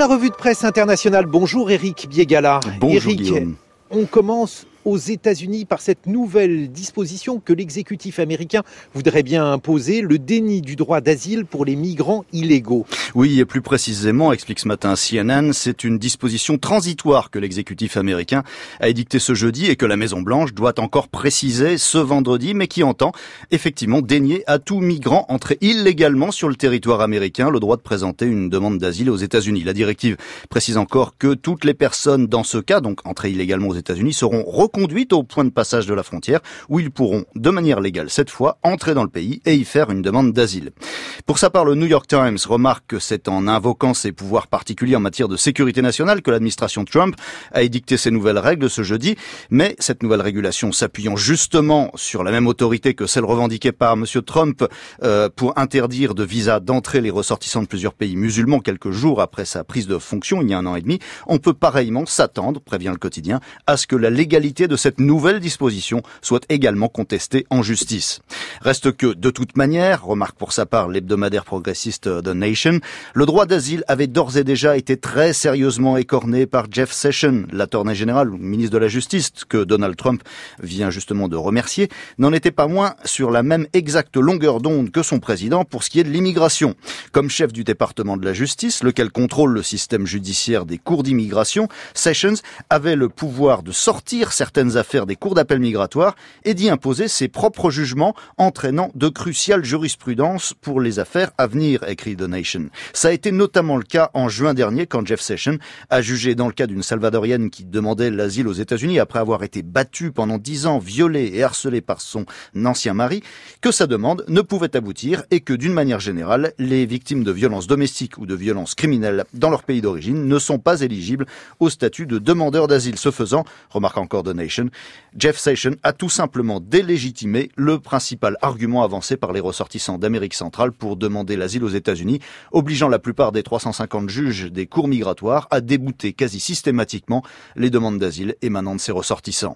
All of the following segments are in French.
La revue de presse internationale. Bonjour Éric Biégala. Bonjour Éric, Guillaume. on commence aux États-Unis par cette nouvelle disposition que l'exécutif américain voudrait bien imposer, le déni du droit d'asile pour les migrants illégaux. Oui, et plus précisément, explique ce matin CNN, c'est une disposition transitoire que l'exécutif américain a édictée ce jeudi et que la Maison-Blanche doit encore préciser ce vendredi, mais qui entend effectivement dénier à tout migrant entré illégalement sur le territoire américain le droit de présenter une demande d'asile aux États-Unis. La directive précise encore que toutes les personnes dans ce cas, donc entrées illégalement aux États-Unis, seront reconduites au point de passage de la frontière où ils pourront, de manière légale cette fois, entrer dans le pays et y faire une demande d'asile. Pour sa part, le New York Times remarque que c'est en invoquant ses pouvoirs particuliers en matière de sécurité nationale que l'administration Trump a édicté ces nouvelles règles ce jeudi, mais cette nouvelle régulation s'appuyant justement sur la même autorité que celle revendiquée par M. Trump pour interdire de visa d'entrée les ressortissants de plusieurs pays musulmans quelques jours après sa prise de fonction il y a 1 an et demi, on peut pareillement s'attendre, prévient le quotidien, à ce que la légalité de cette nouvelle disposition soit également contestée en justice. Reste que, de toute manière, remarque pour sa part l'hebdomadaire progressiste The Nation, le droit d'asile avait d'ores et déjà été très sérieusement écorné par Jeff Sessions, l'attorney général ou ministre de la Justice, que Donald Trump vient justement de remercier, n'en était pas moins sur la même exacte longueur d'onde que son président pour ce qui est de l'immigration. Comme chef du département de la justice, lequel contrôle le système judiciaire des cours d'immigration, Sessions avait le pouvoir de sortir certaines affaires des cours d'appel migratoires et d'y imposer ses propres jugements entraînant de cruciales jurisprudences pour les affaires à venir, écrit The Nation. Ça a été notamment le cas en juin dernier quand Jeff Sessions a jugé dans le cas d'une Salvadorienne qui demandait l'asile aux États-Unis après avoir été battue pendant 10 ans, violée et harcelée par son ancien mari, que sa demande ne pouvait aboutir et que d'une manière générale, les victimes de violences domestiques ou de violences criminelles dans leur pays d'origine ne sont pas éligibles au statut de demandeur d'asile. Ce faisant, remarque encore The Nation, Jeff Sessions a tout simplement délégitimé le principal argument avancé par les ressortissants d'Amérique centrale pour demander l'asile aux États-Unis, obligeant la plupart des 350 juges des cours migratoires à débouter quasi systématiquement les demandes d'asile émanant de ces ressortissants.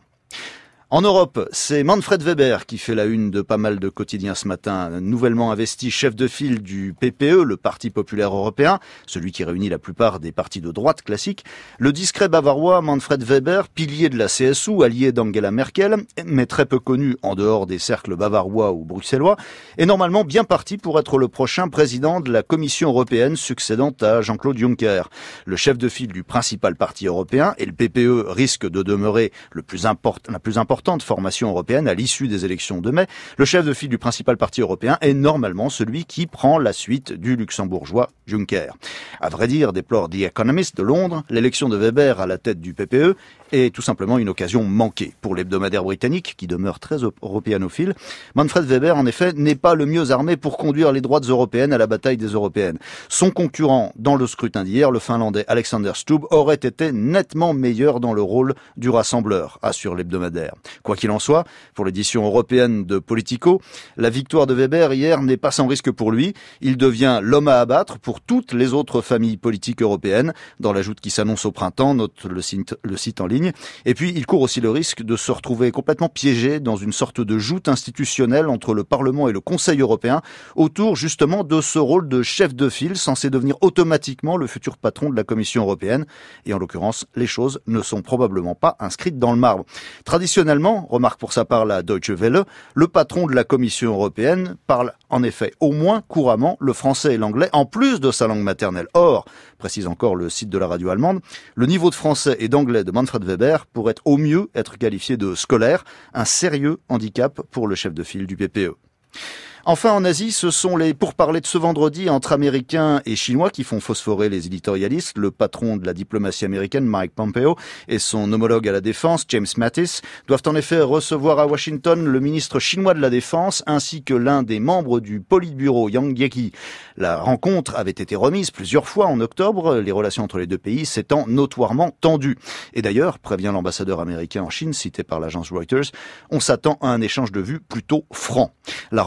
En Europe, c'est Manfred Weber qui fait la une de pas mal de quotidiens ce matin, nouvellement investi chef de file du PPE, le Parti populaire européen, celui qui réunit la plupart des partis de droite classiques. Le discret bavarois Manfred Weber, pilier de la CSU, allié d'Angela Merkel, mais très peu connu en dehors des cercles bavarois ou bruxellois, est normalement bien parti pour être le prochain président de la Commission européenne succédant à Jean-Claude Juncker. Le chef de file du principal parti européen, et le PPE risque de demeurer la plus importante formation européenne à l'issue des élections de mai, le chef de file du principal parti européen est normalement celui qui prend la suite du luxembourgeois Juncker. À vrai dire, déplore The Economist de Londres, l'élection de Weber à la tête du PPE est tout simplement une occasion manquée. Pour l'hebdomadaire britannique, qui demeure très européanophile, Manfred Weber, en effet, n'est pas le mieux armé pour conduire les droites européennes à la bataille des européennes. Son concurrent dans le scrutin d'hier, le finlandais Alexander Stubb, aurait été nettement meilleur dans le rôle du rassembleur, assure l'hebdomadaire. Quoi qu'il en soit, pour l'édition européenne de Politico, la victoire de Weber hier n'est pas sans risque pour lui. Il devient l'homme à abattre pour toutes les autres familles politiques européennes, dans la joute qui s'annonce au printemps, note le site en ligne. Et puis, il court aussi le risque de se retrouver complètement piégé dans une sorte de joute institutionnelle entre le Parlement et le Conseil européen, autour justement de ce rôle de chef de file censé devenir automatiquement le futur patron de la Commission européenne. Et en l'occurrence, les choses ne sont probablement pas inscrites dans le marbre. Traditionnellement, remarque pour sa part la Deutsche Welle, le patron de la Commission européenne parle en effet au moins couramment le français et l'anglais, en plus de sa langue maternelle. Or, précise encore le site de la radio allemande, le niveau de français et d'anglais de Manfred Weber pourrait au mieux être qualifié de scolaire, un sérieux handicap pour le chef de file du PPE. Enfin, en Asie, ce sont les pourparlers de ce vendredi entre Américains et Chinois qui font phosphorer les éditorialistes. Le patron de la diplomatie américaine, Mike Pompeo, et son homologue à la défense, James Mattis, doivent en effet recevoir à Washington le ministre chinois de la Défense ainsi que l'un des membres du Politburo, Yang Jiechi. La rencontre avait été remise plusieurs fois en octobre, les relations entre les deux pays s'étant notoirement tendues. Et d'ailleurs, prévient l'ambassadeur américain en Chine, cité par l'agence Reuters, on s'attend à un échange de vues plutôt franc. La rencontre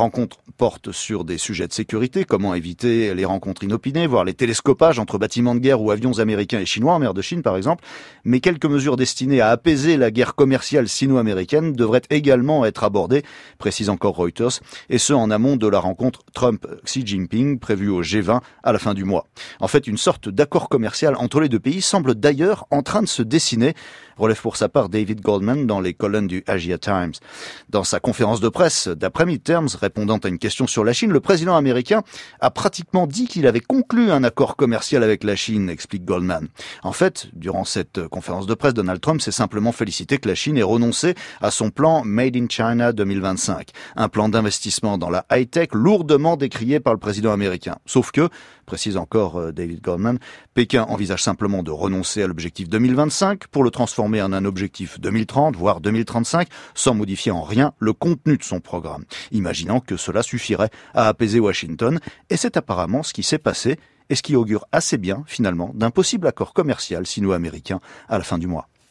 portent sur des sujets de sécurité, comment éviter les rencontres inopinées, voire les télescopages entre bâtiments de guerre ou avions américains et chinois en mer de Chine par exemple. Mais quelques mesures destinées à apaiser la guerre commerciale sino-américaine devraient également être abordées, précise encore Reuters, et ce en amont de la rencontre Trump-Xi Jinping prévue au G20 à la fin du mois. En fait, une sorte d'accord commercial entre les deux pays semble d'ailleurs en train de se dessiner, relève pour sa part David Goldman dans les colonnes du Asia Times. Dans sa conférence de presse d'après midterms, répondant à une question sur la Chine, le président américain a pratiquement dit qu'il avait conclu un accord commercial avec la Chine, explique Goldman. En fait, durant cette conférence de presse, Donald Trump s'est simplement félicité que la Chine ait renoncé à son plan Made in China 2025, un plan d'investissement dans la high-tech lourdement décrié par le président américain. Sauf que, précise encore David Goldman, Pékin envisage simplement de renoncer à l'objectif 2025 pour le transformer en un objectif 2030, voire 2035, sans modifier en rien le contenu de son programme, imaginant que cela suffirait à apaiser Washington. Et c'est apparemment ce qui s'est passé et ce qui augure assez bien, finalement, d'un possible accord commercial sino-américain à la fin du mois.